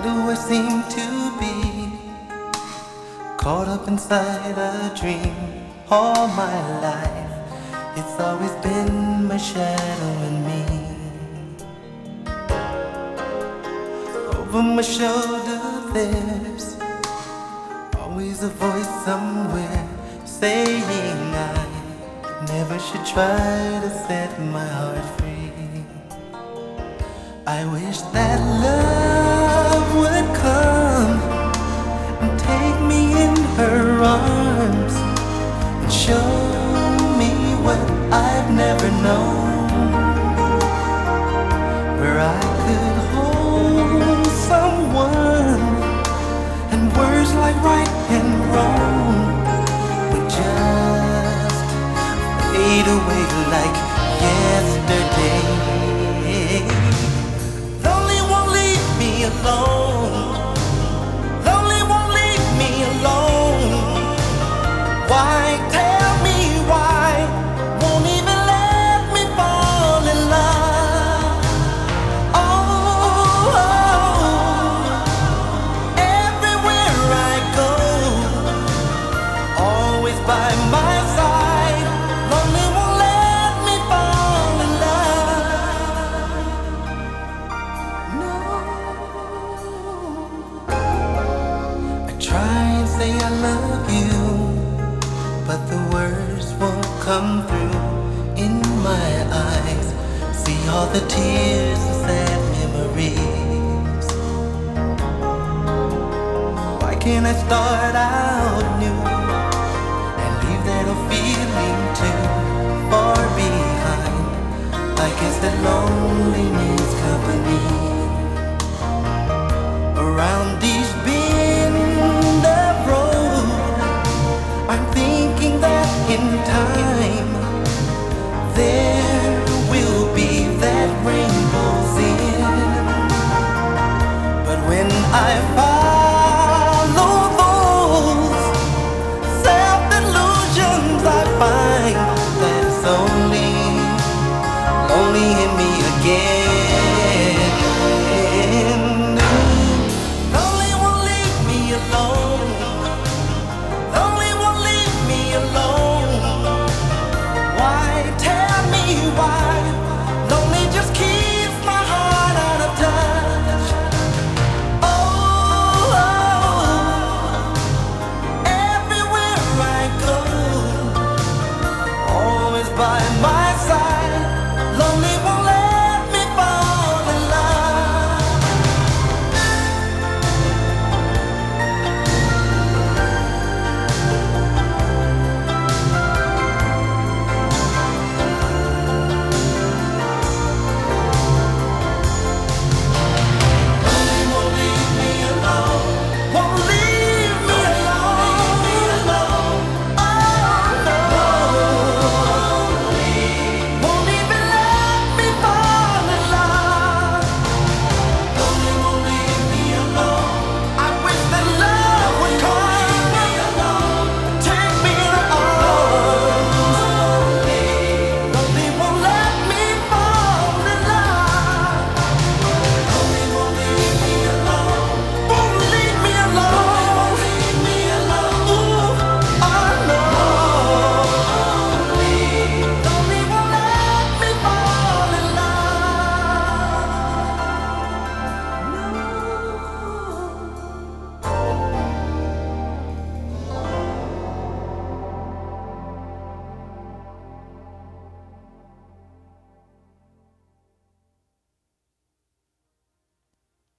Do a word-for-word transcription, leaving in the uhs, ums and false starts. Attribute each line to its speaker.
Speaker 1: do I seem to be caught up inside a dream all my life? It's always been my shadow and me. Over my shoulder there's always a voice somewhere saying I never should try to set my heart free. I wish that love would come and take me in her arms and show me what I've never known, where I could hold someone and words like right and wrong would just fade away like yesterday. Lonely won't leave me alone. Lonely won't leave me alone. Why, tell me why, won't even let me fall in love. Oh, oh, everywhere I go, always by my side. Lonely won't let me fall in love. No. I try and say I love you, but the words won't come through in my eyes. See all the tears and sad memories. Why can't I start out new and leave that old feeling too far behind? I guess that loneliness company around these bend of road. I'm thinking that in time there